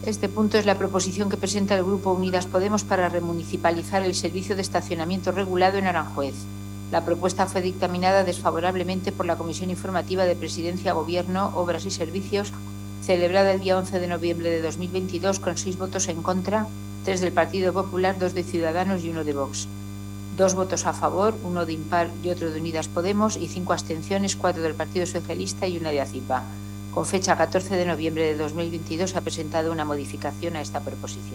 Este punto es la proposición que presenta el Grupo Unidas Podemos para remunicipalizar el servicio de estacionamiento regulado en Aranjuez. La propuesta fue dictaminada desfavorablemente por la Comisión Informativa de Presidencia, Gobierno, Obras y Servicios, celebrada el día 11 de noviembre de 2022, con 6 votos en contra, 3 del Partido Popular, 2 de Ciudadanos y 1 de Vox. 2 votos a favor, 1 de Impar y otro de Unidas Podemos, y 5 abstenciones, 4 del Partido Socialista y 1 de ACIPA. Con fecha 14 de noviembre de 2022 se ha presentado una modificación a esta proposición.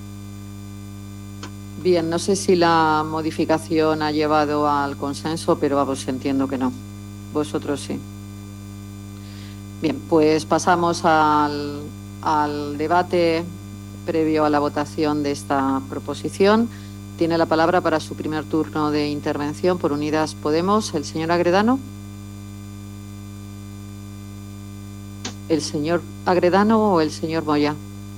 Bien, no sé si la modificación ha llevado al consenso, pero vamos, entiendo que no. Vosotros sí. Bien, pues pasamos al debate previo a la votación de esta proposición. Tiene la palabra para su primer turno de intervención por Unidas Podemos el señor Agredano. ¿El señor Agredano o el señor Moya?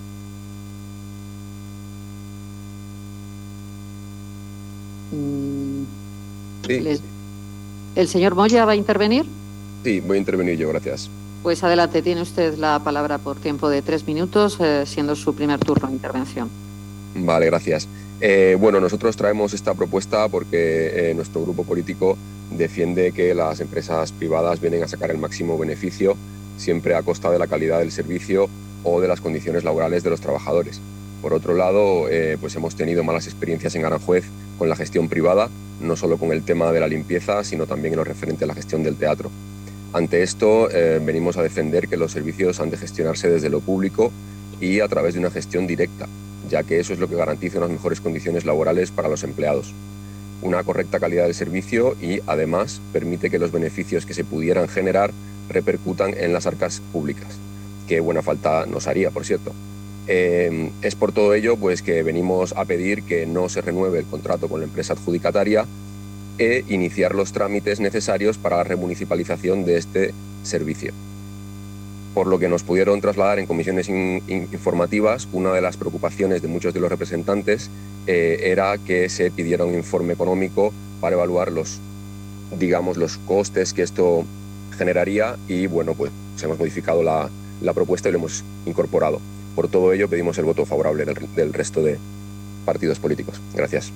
Sí. ¿El señor Moya va a intervenir? Sí, voy a intervenir yo, gracias. Pues adelante, tiene usted la palabra por tiempo de 3 minutos, siendo su primer turno de intervención. Vale, gracias. Bueno, nosotros traemos esta propuesta porque nuestro grupo político defiende que las empresas privadas vienen a sacar el máximo beneficio, siempre a costa de la calidad del servicio o de las condiciones laborales de los trabajadores. Por otro lado, pues hemos tenido malas experiencias en Aranjuez con la gestión privada, no solo con el tema de la limpieza, sino también en lo referente a la gestión del teatro. Ante esto, venimos a defender que los servicios han de gestionarse desde lo público y a través de una gestión directa, ya que eso es lo que garantiza unas mejores condiciones laborales para los empleados, una correcta calidad del servicio y, además, permite que los beneficios que se pudieran generar repercutan en las arcas públicas, que buena falta nos haría, por cierto. Es por todo ello pues, que venimos a pedir que no se renueve el contrato con la empresa adjudicataria e iniciar los trámites necesarios para la remunicipalización de este servicio. Por lo que nos pudieron trasladar en comisiones informativas, una de las preocupaciones de muchos de los representantes era que se pidiera un informe económico para evaluar los costes que esto generaría y bueno, pues hemos modificado la propuesta y lo hemos incorporado. Por todo ello pedimos el voto favorable del resto de partidos políticos. Gracias.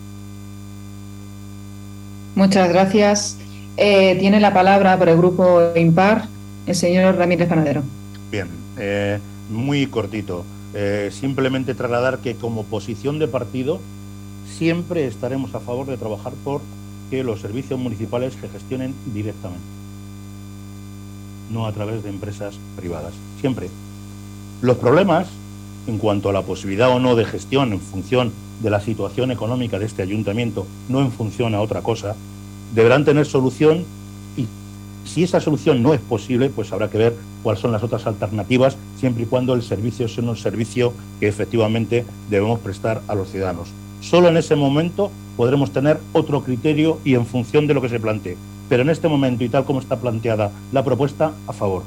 Muchas gracias. Tiene la palabra por el Grupo Impar el señor Ramírez Panadero. Bien, muy cortito. Simplemente trasladar que como posición de partido siempre estaremos a favor de trabajar por que los servicios municipales se gestionen directamente, no a través de empresas privadas. Siempre. Los problemas, en cuanto a la posibilidad o no de gestión en función de la situación económica de este ayuntamiento, no en función a otra cosa, deberán tener solución y si esa solución no es posible, pues habrá que ver cuáles son las otras alternativas, siempre y cuando el servicio sea un servicio que efectivamente debemos prestar a los ciudadanos. Solo en ese momento podremos tener otro criterio y en función de lo que se plantee. Pero en este momento y tal como está planteada la propuesta, a favor.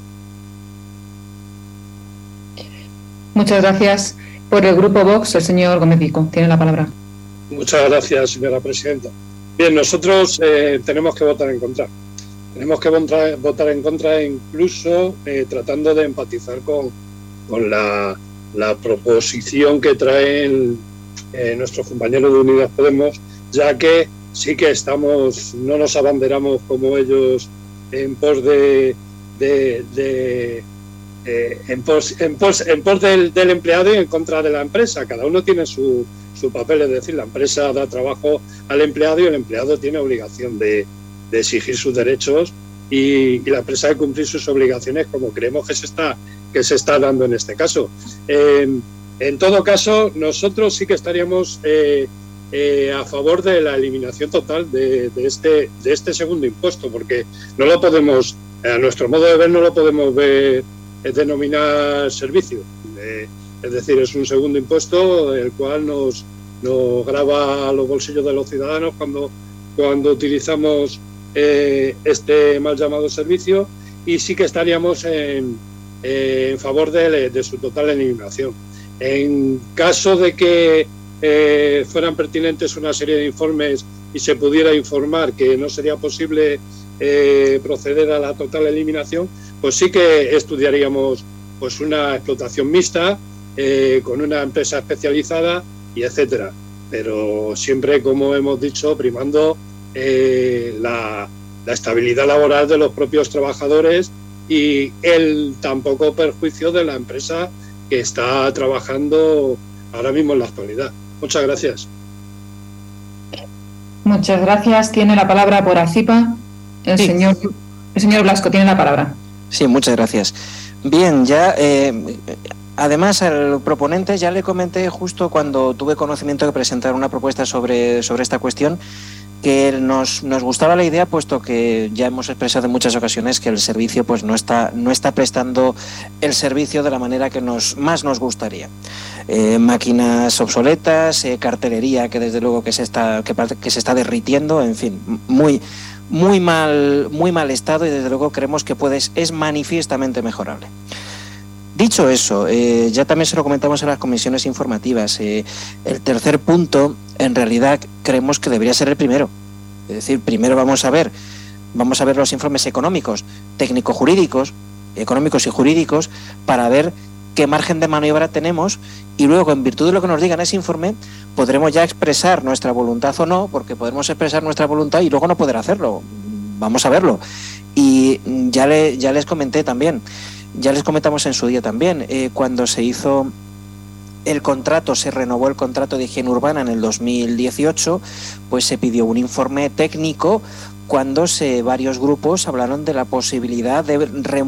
Muchas gracias. Por el Grupo Vox, el señor Gómez Vico. Tiene la palabra. Muchas gracias, señora presidenta. Bien, nosotros tenemos que votar en contra. Tenemos que votar en contra incluso tratando de empatizar con la proposición que traen nuestros compañeros de Unidas Podemos, ya que sí que no nos abanderamos como ellos en pos del empleado y en contra de la empresa. Cada uno tiene su papel, es decir, la empresa da trabajo al empleado y el empleado tiene obligación de exigir sus derechos y la empresa de cumplir sus obligaciones como creemos que se está dando en este caso. En todo caso, nosotros sí que estaríamos a favor de la eliminación total de este segundo impuesto, porque no lo podemos, a nuestro modo de ver, no lo podemos ver denominar servicio. Es decir, es un segundo impuesto el cual nos grava los bolsillos de los ciudadanos cuando utilizamos este mal llamado servicio, y sí que estaríamos en favor de su total eliminación. En caso de que fueran pertinentes una serie de informes y se pudiera informar que no sería posible proceder a la total eliminación, pues sí que estudiaríamos pues una explotación mixta con una empresa especializada y etcétera. Pero siempre, como hemos dicho, primando la estabilidad laboral de los propios trabajadores y el tampoco perjuicio de la empresa que está trabajando ahora mismo en la actualidad. Muchas gracias. Muchas gracias. Tiene la palabra por ACIPA el señor Blasco. Tiene la palabra. Sí, muchas gracias. Bien, ya además al proponente ya le comenté justo cuando tuve conocimiento de presentar una propuesta sobre esta cuestión que nos gustaba la idea, puesto que ya hemos expresado en muchas ocasiones que el servicio pues no está prestando el servicio de la manera que más nos gustaría. Máquinas obsoletas, cartelería que desde luego que se está derritiendo, en fin, muy mal estado, y desde luego creemos que es manifiestamente mejorable. Dicho eso, ya también se lo comentamos en las comisiones informativas, el tercer punto en realidad creemos que debería ser el primero. Es decir, primero vamos a ver los informes económicos, técnico-jurídicos, económicos y jurídicos, para ver qué margen de maniobra tenemos, y luego, en virtud de lo que nos diga en ese informe, podremos ya expresar nuestra voluntad o no, porque podemos expresar nuestra voluntad y luego no poder hacerlo. Vamos a verlo. Y ya les comenté también, ya les comentamos en su día también, cuando se hizo el contrato, se renovó el contrato de higiene urbana en el 2018, pues se pidió un informe técnico cuando varios grupos hablaron de la posibilidad de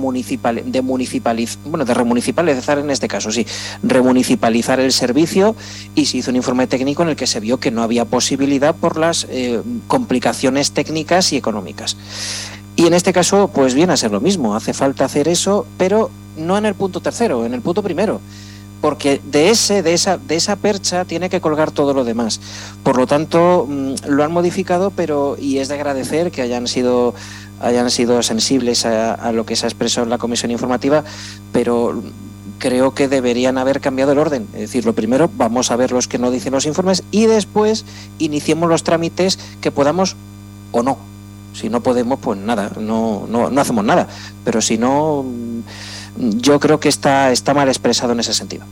remunicipalizar en este caso, sí, remunicipalizar el servicio, y se hizo un informe técnico en el que se vio que no había posibilidad por las complicaciones técnicas y económicas. Y en este caso, pues viene a ser lo mismo, hace falta hacer eso, pero no en el punto tercero, en el punto primero, porque de esa percha tiene que colgar todo lo demás. Por lo tanto, lo han modificado, y es de agradecer que hayan sido sensibles a lo que se ha expresado en la comisión informativa, pero creo que deberían haber cambiado el orden. Es decir, lo primero, vamos a ver los que no dicen los informes, y después iniciemos los trámites que podamos o no. Si no podemos, pues nada, no hacemos nada. Pero si no, yo creo que está mal expresado en ese sentido.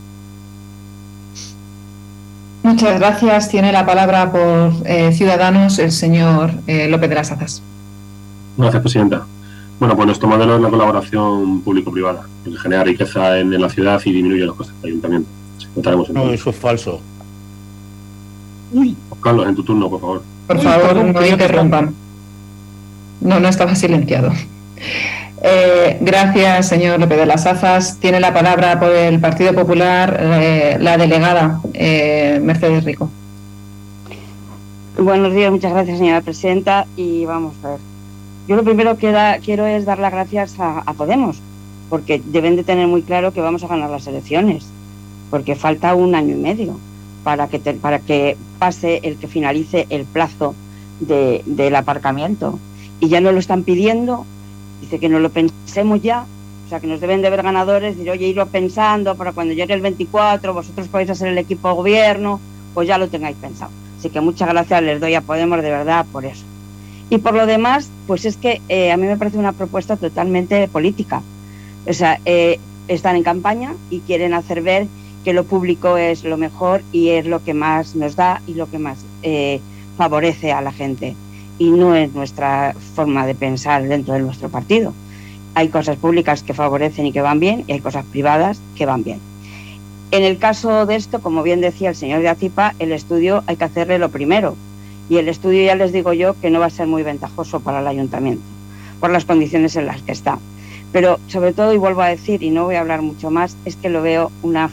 Muchas gracias. Tiene la palabra por Ciudadanos el señor López de las Hazas. Gracias, presidenta. Bueno, pues nuestro modelo es la colaboración público-privada, que genera riqueza en la ciudad y disminuye los costes del ayuntamiento. No, eso es falso. Carlos, en tu turno, por favor. Por favor, no interrumpan. No estaba silenciado. Gracias, señor López de las Hazas. Tiene la palabra por el Partido Popular la delegada Mercedes Rico. Buenos días, muchas gracias, señora presidenta. Y vamos a ver. Yo lo primero que quiero es dar las gracias a Podemos, porque deben de tener muy claro que vamos a ganar las elecciones, porque falta 1 año y medio para que pase el que finalice el plazo del aparcamiento. Y ya nos lo están pidiendo, dice que no lo pensemos ya, o sea que nos deben de ver ganadores, decir, oye, irlo pensando para cuando llegue el 24, vosotros podéis hacer el equipo de gobierno, pues ya lo tengáis pensado. Así que muchas gracias les doy a Podemos de verdad por eso. Y por lo demás, pues es que a mí me parece una propuesta totalmente política. O sea, están en campaña y quieren hacer ver que lo público es lo mejor y es lo que más nos da y lo que más favorece a la gente. Y no es nuestra forma de pensar dentro de nuestro partido. Hay cosas públicas que favorecen y que van bien, y hay cosas privadas que van bien. En el caso de esto, como bien decía el señor de ACIPA, el estudio hay que hacerle lo primero. Y el estudio, ya les digo yo, que no va a ser muy ventajoso para el ayuntamiento, por las condiciones en las que está. Pero sobre todo, y vuelvo a decir, y no voy a hablar mucho más, es que lo veo una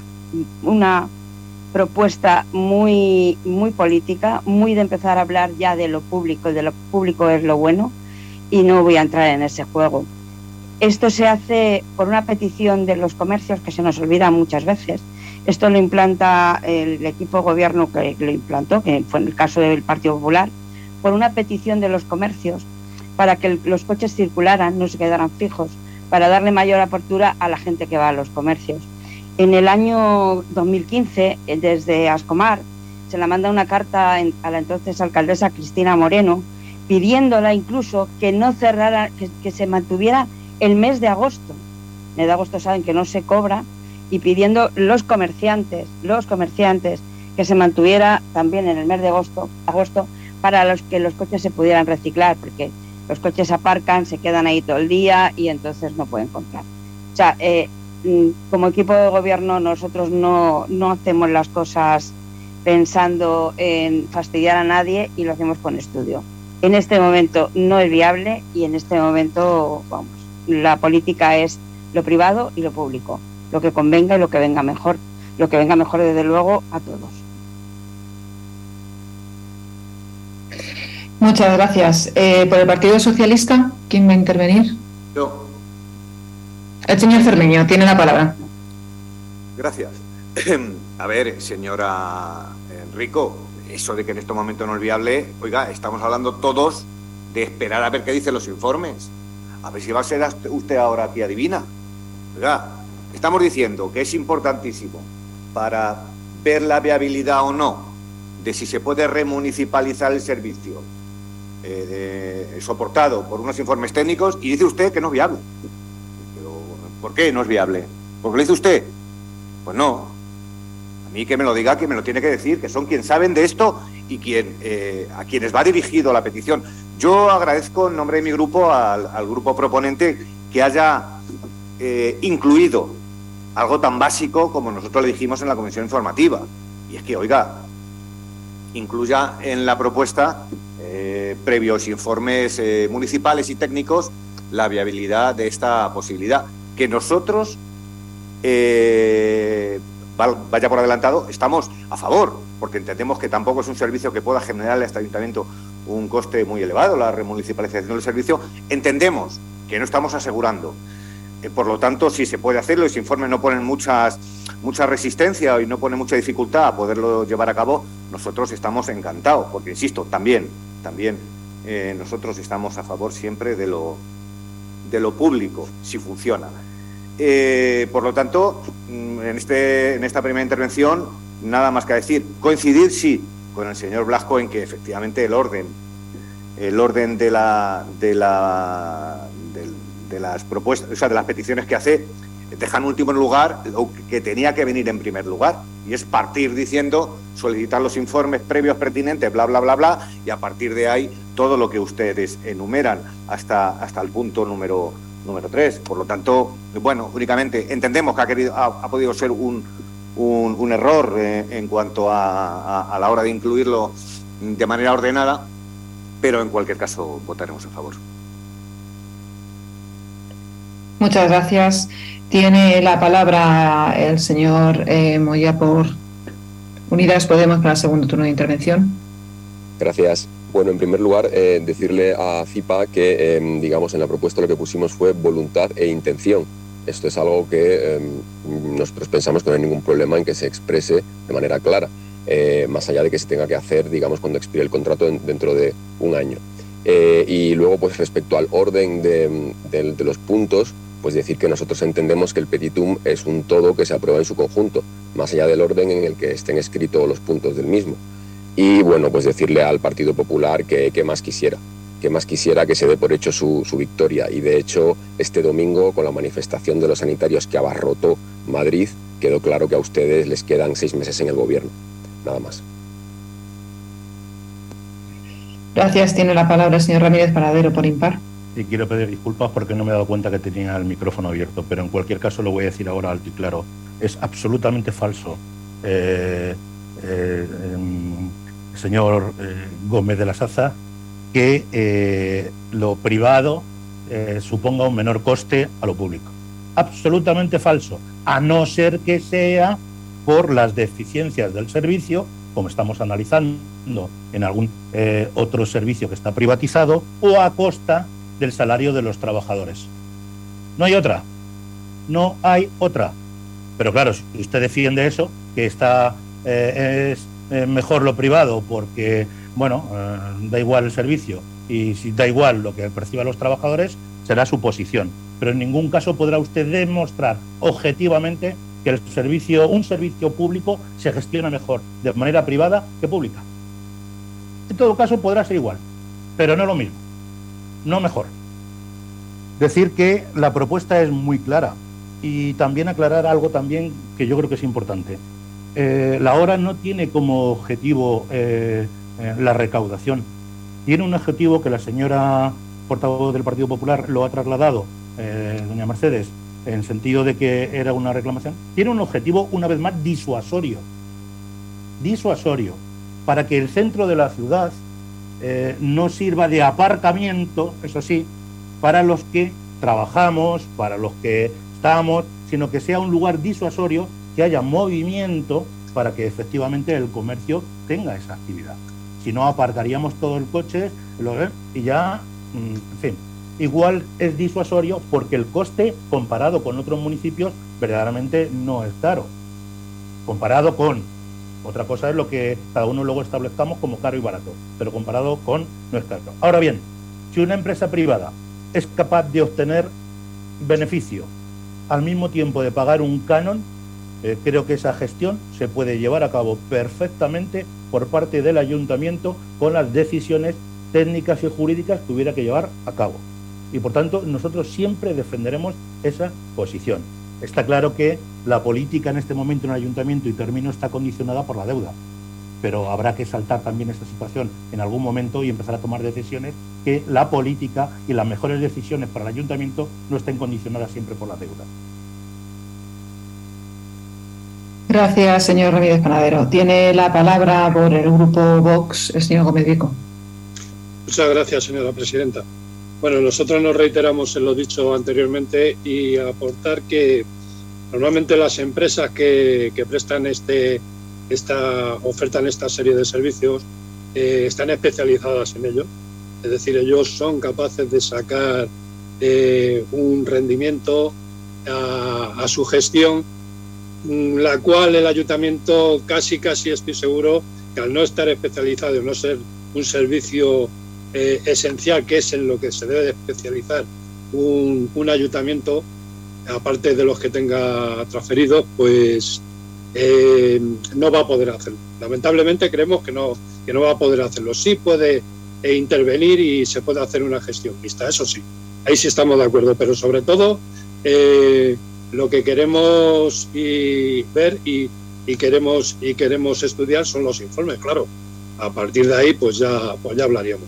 propuesta muy política, muy de empezar a hablar ya de lo público es lo bueno, y no voy a entrar en ese juego. Esto se hace por una petición de los comercios, que se nos olvida muchas veces. Esto lo implanta el equipo de gobierno que lo implantó, que fue en el caso del Partido Popular, por una petición de los comercios para que los coches circularan, no se quedaran fijos, para darle mayor apertura a la gente que va a los comercios. En el año 2015, desde Ascomar, se le manda una carta a la entonces alcaldesa Cristina Moreno, pidiéndola incluso que no cerrara, que se mantuviera el mes de agosto. El mes de agosto saben que no se cobra, y pidiendo los comerciantes que se mantuviera también en el mes de agosto para los que los coches se pudieran reciclar, porque los coches aparcan, se quedan ahí todo el día y entonces no pueden comprar. O sea, como equipo de gobierno nosotros no hacemos las cosas pensando en fastidiar a nadie y lo hacemos con estudio. En este momento no es viable y en este momento, vamos, la política es lo privado y lo público, lo que convenga y lo que venga mejor desde luego a todos. Muchas gracias. Por el Partido Socialista, ¿quién va a intervenir? Yo. El señor Cermeño tiene la palabra. Gracias. A ver, señora Enrico, eso de que en este momento no es viable, oiga, estamos hablando todos de esperar a ver qué dicen los informes. A ver si va a ser usted ahora aquí adivina. Oiga, estamos diciendo que es importantísimo para ver la viabilidad o no de si se puede remunicipalizar el servicio soportado por unos informes técnicos y dice usted que no es viable. Pero, ¿por qué no es viable? ¿Por qué lo dice usted? Pues no. A mí que me lo diga, que me lo tiene que decir, que son quienes saben de esto y a quienes va dirigido la petición. Yo agradezco en nombre de mi grupo al grupo proponente que haya incluido algo tan básico como nosotros le dijimos en la comisión informativa. Y es que, oiga, incluya en la propuesta, previos informes municipales y técnicos, la viabilidad de esta posibilidad. Que nosotros, vaya por adelantado, estamos a favor, porque entendemos que tampoco es un servicio que pueda generar a este ayuntamiento un coste muy elevado, la remunicipalización del servicio. Entendemos que no estamos asegurando. Por lo tanto, si se puede hacerlo y si informes no ponen mucha resistencia y no ponen mucha dificultad a poderlo llevar a cabo, nosotros estamos encantados, porque, insisto, también nosotros estamos a favor siempre de lo público, si funciona. Por lo tanto, en esta primera intervención, nada más que decir. Coincidir, sí, con el señor Blasco en que efectivamente el orden de las propuestas, o sea, de las peticiones que hace, deja en último lugar lo que tenía que venir en primer lugar, y es partir diciendo, solicitar los informes previos pertinentes, bla, bla, bla, bla, y a partir de ahí todo lo que ustedes enumeran hasta el punto número 3. Por lo tanto, bueno, únicamente entendemos que ha podido ser un error en cuanto a la hora de incluirlo de manera ordenada, pero en cualquier caso votaremos a favor. Muchas gracias. Tiene la palabra el señor Moya por Unidas Podemos para el segundo turno de intervención. Gracias. Bueno, en primer lugar, decirle a CIPA que, digamos, en la propuesta lo que pusimos fue voluntad e intención. Esto es algo que nosotros pensamos que no hay ningún problema en que se exprese de manera clara, más allá de que se tenga que hacer, digamos, cuando expire el contrato dentro de un año. Y luego, pues respecto al orden de los puntos, pues decir que nosotros entendemos que el petitum es un todo que se aprueba en su conjunto, más allá del orden en el que estén escritos los puntos del mismo. Y bueno, pues decirle al Partido Popular que más quisiera que se dé por hecho su victoria. Y de hecho, este domingo, con la manifestación de los sanitarios que abarrotó Madrid, quedó claro que a ustedes les quedan 6 meses en el gobierno. Nada más. Gracias. Tiene la palabra el señor Ramírez Paradero por impar. Y quiero pedir disculpas porque no me he dado cuenta que tenía el micrófono abierto, pero en cualquier caso lo voy a decir ahora alto y claro. Es absolutamente falso, señor Gómez de la Saza, que lo privado suponga un menor coste a lo público. Absolutamente falso, a no ser que sea por las deficiencias del servicio, como estamos analizando en algún otro servicio que está privatizado, o a costa del salario de los trabajadores. No hay otra. Pero claro, si usted defiende eso, que es mejor lo privado porque, bueno, da igual el servicio y si da igual lo que perciban los trabajadores, será su posición. Pero en ningún caso podrá usted demostrar objetivamente que un servicio público se gestiona mejor de manera privada que pública. En todo caso podrá ser igual, pero no lo mismo, no mejor. Decir que la propuesta es muy clara Y también aclarar algo también que yo creo que es importante. La obra no tiene como objetivo la recaudación. Tiene un objetivo que la señora portavoz del Partido Popular lo ha trasladado, doña Mercedes, en el sentido de que era una reclamación. Tiene un objetivo, una vez más, disuasorio. Disuasorio, para que el centro de la ciudad no sirva de aparcamiento, eso sí, para los que trabajamos, para los que estamos, sino que sea un lugar disuasorio, que haya movimiento para que efectivamente el comercio tenga esa actividad. Si no, aparcaríamos todo el coche y ya, en fin. Igual es disuasorio porque el coste comparado con otros municipios verdaderamente no es caro. Comparado con, otra cosa es lo que cada uno luego establezcamos como caro y barato, pero comparado con no es caro. Ahora bien, si una empresa privada es capaz de obtener beneficio al mismo tiempo de pagar un canon, creo que esa gestión se puede llevar a cabo perfectamente por parte del ayuntamiento con las decisiones técnicas y jurídicas que hubiera que llevar a cabo. Y por tanto, nosotros siempre defenderemos esa posición. Está claro que la política en este momento en el ayuntamiento, y termino, está condicionada por la deuda. Pero habrá que saltar también esta situación en algún momento y empezar a tomar decisiones que la política y las mejores decisiones para el ayuntamiento no estén condicionadas siempre por la deuda. Gracias, señor Ramírez Panadero. Tiene la palabra por el grupo Vox el señor Gómez Vico. Muchas gracias, señora presidenta. Bueno, nosotros nos reiteramos en lo dicho anteriormente y aportar que normalmente las empresas que prestan ofertan esta serie de servicios están especializadas en ello. Es decir, ellos son capaces de sacar un rendimiento a su gestión, la cual el ayuntamiento casi estoy seguro que al no estar especializado, no ser un servicio esencial, que es en lo que se debe de especializar un ayuntamiento, aparte de los que tenga transferidos, pues no va a poder hacerlo. Lamentablemente creemos que no va a poder hacerlo. Sí puede intervenir y se puede hacer una gestión mixta, eso sí, ahí sí estamos de acuerdo, pero sobre todo lo que queremos ver y queremos estudiar son los informes, claro. A partir de ahí pues ya hablaríamos.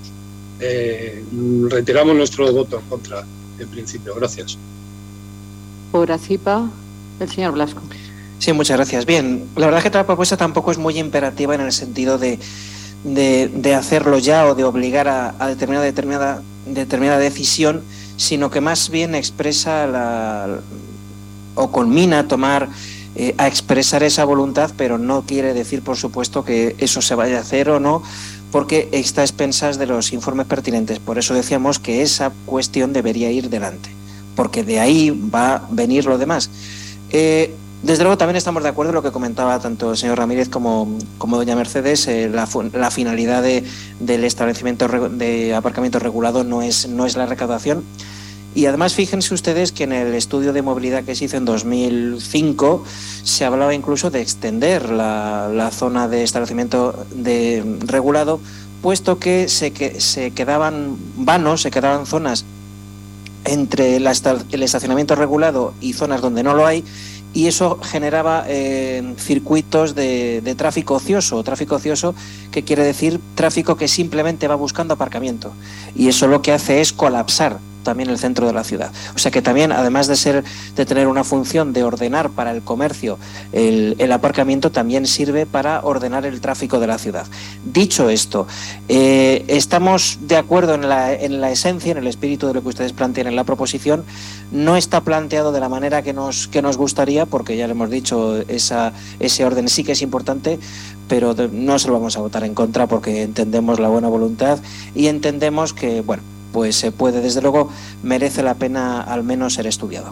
Retiramos nuestro voto en contra, en principio. Gracias. Por ACIPA, el señor Blasco. Sí, muchas gracias. Bien, la verdad es que la propuesta tampoco es muy imperativa en el sentido de hacerlo ya o de obligar a determinada decisión, sino que más bien expresa o culmina a expresar esa voluntad, pero no quiere decir, por supuesto, que eso se vaya a hacer o no, porque está a expensas de los informes pertinentes. Por eso decíamos que esa cuestión debería ir delante, porque de ahí va a venir lo demás. Desde luego también estamos de acuerdo en lo que comentaba tanto el señor Ramírez como doña Mercedes. La finalidad del establecimiento de aparcamiento regulado no es la recaudación. Y además fíjense ustedes que en el estudio de movilidad que se hizo en 2005 se hablaba incluso de extender la zona de establecimiento regulado, puesto que se quedaban vanos, se quedaban zonas entre el estacionamiento regulado y zonas donde no lo hay, y eso generaba circuitos de tráfico ocioso. Tráfico ocioso, que quiere decir tráfico que simplemente va buscando aparcamiento, y eso lo que hace es colapsar también el centro de la ciudad. O sea que también, además de tener una función de ordenar para el comercio el aparcamiento, también sirve para ordenar el tráfico de la ciudad. Dicho esto, estamos de acuerdo en la esencia, en el espíritu de lo que ustedes plantean en la proposición. No está planteado de la manera que nos gustaría, porque ya le hemos dicho, ese orden sí que es importante, pero no se lo vamos a votar en contra porque entendemos la buena voluntad y entendemos que, bueno, pues se puede, desde luego, merece la pena al menos ser estudiado.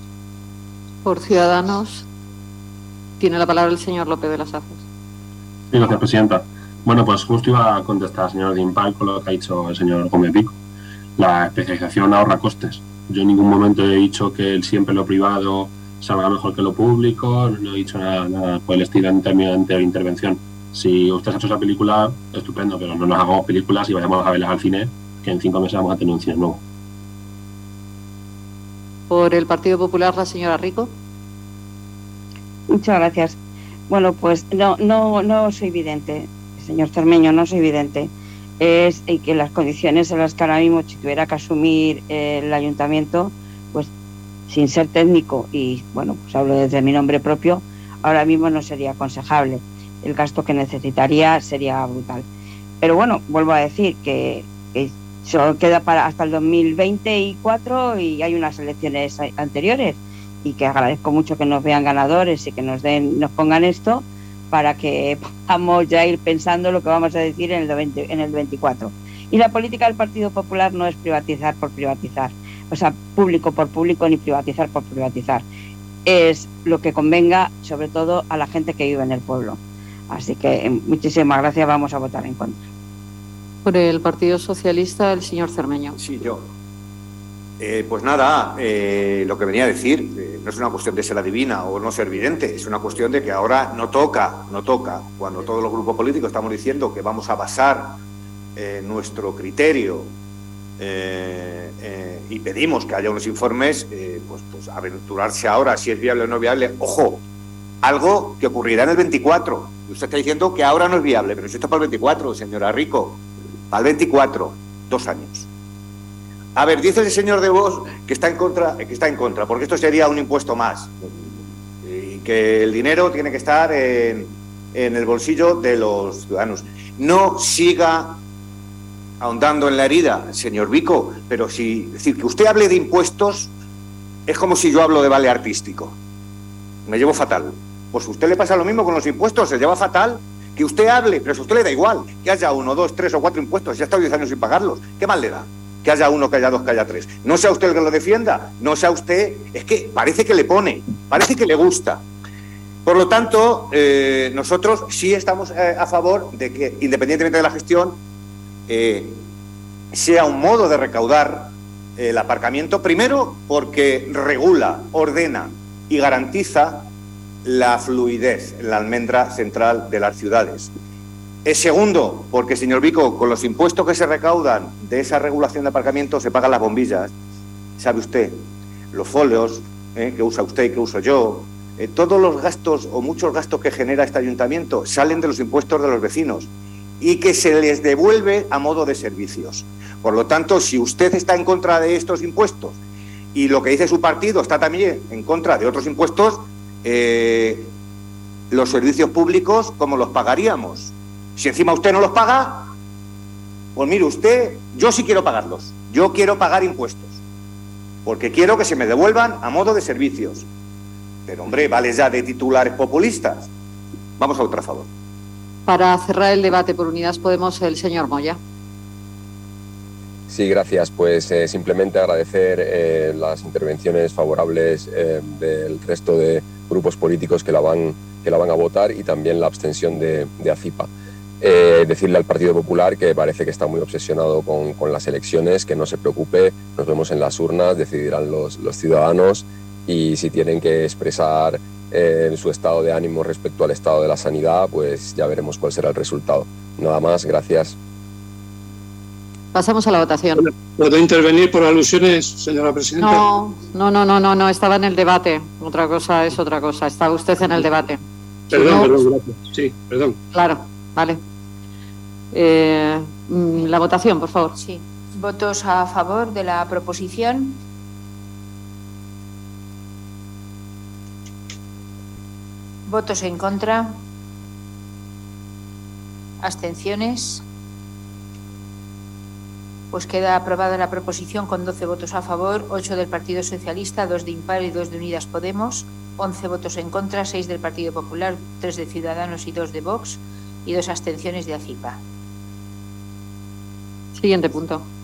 Por Ciudadanos, tiene la palabra el señor López de las Azas. Sí, gracias, presidenta. Bueno, pues justo iba a contestar al señor Dimpal con lo que ha dicho el señor Gómez Vico. La especialización ahorra costes. Yo en ningún momento he dicho que siempre lo privado salga mejor que lo público, no he dicho nada por el estilo en términos de intervención. Si usted ha hecho esa película, estupendo, pero no nos hagamos películas y vayamos a verlas al cine, que en 5 meses vamos a tener un cine nuevo. Por el Partido Popular, la señora Rico. Muchas gracias. Bueno, pues no soy vidente, señor Cermeño, no soy vidente. Es que las condiciones en las que ahora mismo, si tuviera que asumir el ayuntamiento, pues sin ser técnico y, bueno, pues hablo desde mi nombre propio, ahora mismo no sería aconsejable. El gasto que necesitaría sería brutal. Pero bueno, vuelvo a decir que solo queda para hasta el 2024 y hay unas elecciones anteriores, y que agradezco mucho que nos vean ganadores y que nos pongan esto para que podamos ya ir pensando lo que vamos a decir en el 24. Y la política del Partido Popular no es privatizar por privatizar, o sea, público por público, ni privatizar por privatizar. Es lo que convenga, sobre todo, a la gente que vive en el pueblo. Así que muchísimas gracias, vamos a votar en contra. Por el Partido Socialista, el señor Cermeño. Sí, yo. Pues nada, lo que venía a decir, no es una cuestión de ser adivina o no ser vidente, es una cuestión de que ahora no toca, cuando todos los grupos políticos estamos diciendo que vamos a basar nuestro criterio y pedimos que haya unos informes, pues aventurarse ahora si es viable o no viable. Ojo, algo que ocurrirá en el 24. Usted está diciendo que ahora no es viable, pero si esto es para el 24, señora Rico, para el 24, 2 años. A ver, dice el señor de Vos que está en contra, porque esto sería un impuesto más y que el dinero tiene que estar en el bolsillo de los ciudadanos. No siga ahondando en la herida, señor Vico, pero decir que usted hable de impuestos es como si yo hablo de vale artístico. Me llevo fatal. Pues a usted le pasa lo mismo con los impuestos, se lleva fatal. Que usted hable, pero si a usted le da igual que haya 1, 2, 3 o 4 impuestos, ya está 10 años sin pagarlos, ¿qué mal le da? Que haya 1, que haya 2, que haya 3. No sea usted el que lo defienda, no sea usted, es que parece que le pone, parece que le gusta. Por lo tanto, nosotros sí estamos a favor de que, independientemente de la gestión, sea un modo de recaudar el aparcamiento, primero porque regula, ordena y garantiza la fluidez en la almendra central de las ciudades. Segundo, porque, señor Vico, con los impuestos que se recaudan de esa regulación de aparcamiento se pagan las bombillas, sabe usted, los folios que usa usted y que uso yo, todos los gastos o muchos gastos que genera este ayuntamiento salen de los impuestos de los vecinos y que se les devuelve a modo de servicios. Por lo tanto, si usted está en contra de estos impuestos y lo que dice su partido está también en contra de otros impuestos, los servicios públicos, ¿cómo los pagaríamos? Si encima usted no los paga, pues mire usted, yo sí quiero pagarlos. Yo quiero pagar impuestos, porque quiero que se me devuelvan a modo de servicios. Pero, hombre, vale ya de titulares populistas. Vamos a votar a favor. Para cerrar el debate por Unidas Podemos, el señor Moya. Sí, gracias. Pues simplemente agradecer las intervenciones favorables del resto de grupos políticos que la van a votar y también la abstención de ACIPA. Decirle al Partido Popular que parece que está muy obsesionado con las elecciones, que no se preocupe, nos vemos en las urnas, decidirán los ciudadanos, y si tienen que expresar su estado de ánimo respecto al estado de la sanidad, pues ya veremos cuál será el resultado. Nada más, gracias. Pasamos a la votación. ¿Puedo intervenir por alusiones, señora presidenta? No, estaba en el debate. Otra cosa es otra cosa. Estaba usted en el debate. Perdón, gracias. Sí, perdón. Claro, vale. La votación, por favor. Sí. ¿Votos a favor de la proposición? ¿Votos en contra? ¿Abstenciones? Pues queda aprobada la proposición con 12 votos a favor, 8 del Partido Socialista, 2 de Impar y 2 de Unidas Podemos, 11 votos en contra, 6 del Partido Popular, 3 de Ciudadanos y 2 de Vox y 2 abstenciones de ACIPA. Siguiente punto.